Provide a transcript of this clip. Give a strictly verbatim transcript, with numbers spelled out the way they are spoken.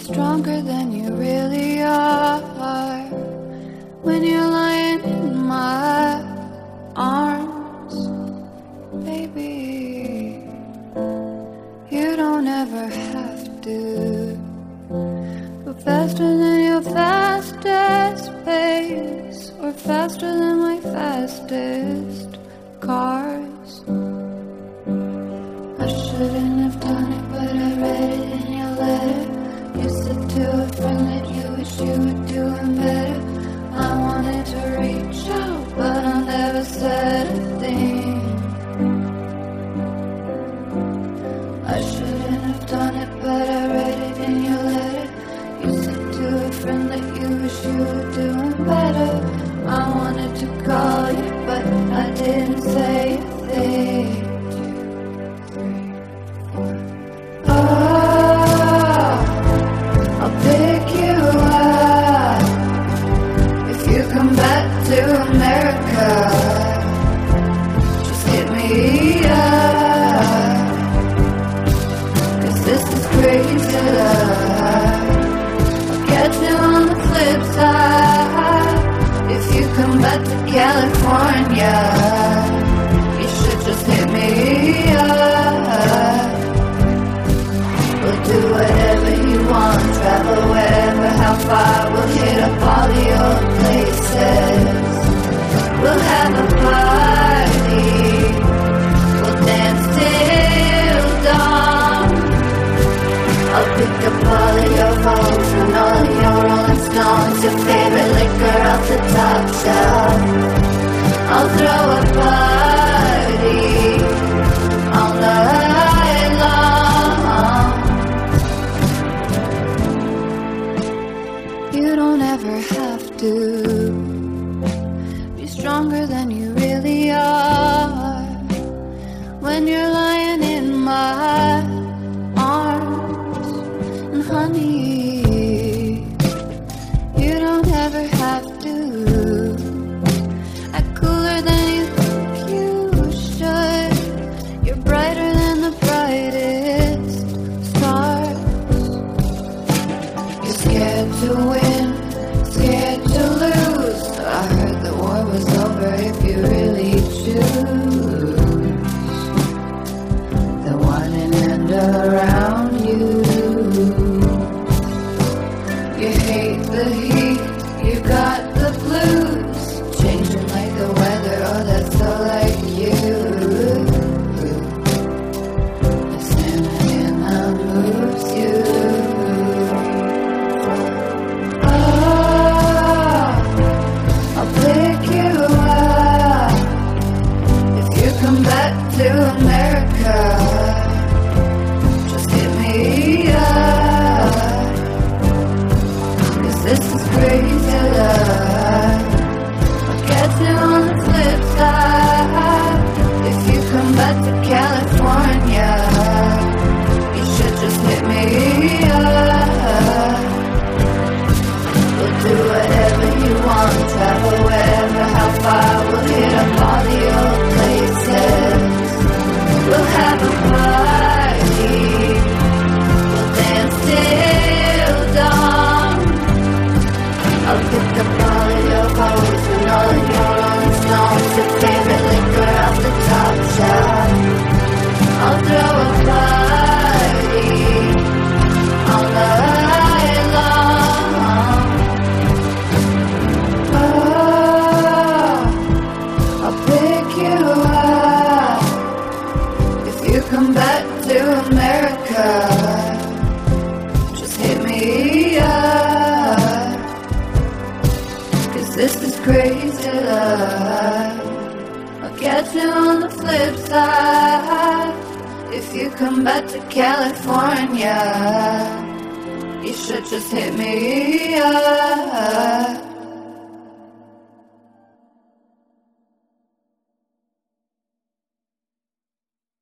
stronger than you really are. When you're lying in my arms, baby, you don't ever have to go faster than your fastest pace, or faster than my fastest cars. I shouldn't have done it, but I read it in your letter. You said to a friend that you wish you were doing better. I wanted to reach out, but I never said a thing. I shouldn't have done it, but I read it in your letter. You said to a friend that you wish you were doing better. I wanted to call you, but I didn't say a thing. To America, just hit me up, 'cause this is crazy love. I'll catch you on the flip side. If you come back to California, you should just hit me up. We'll do whatever you want, travel wherever, how far. We'll hit up all the old places. We'll have a party. We'll dance till dawn. I'll pick up all of your Vogues and all of your Rolling Stones, your favorite liquor off the top shelf. I'll throw a party all night long. You don't ever have to stronger than you really are. When you're lying in my arms, and honey, you don't ever have to act cooler than you think you should. You're brighter than the brightest stars. You're scared to win, scared to lose. I heard the war was over if you really choose the one and end around you. You hate the heat, you got the blues, changing like the weather, oh that's so like you. The stamina that moves you. Come back to America, just hit me up, 'cause this is crazy love. I'll catch you on the flip side. If you come back to California, you should just hit me up. We'll do whatever you want, travel wherever, how far. We'll hit up all the old places. We'll have a party. We'll dance till dawn. I'll pick up all of your Vogues and all of your Rolling Stones, your favorite liquor off the top shelf. I'll throw a party all night long. Oh, I'll pick you up if you come back to America. Just hit me up, 'cause this is crazy love. I'll catch you on the flip side. If you come back to California, you should just hit me up.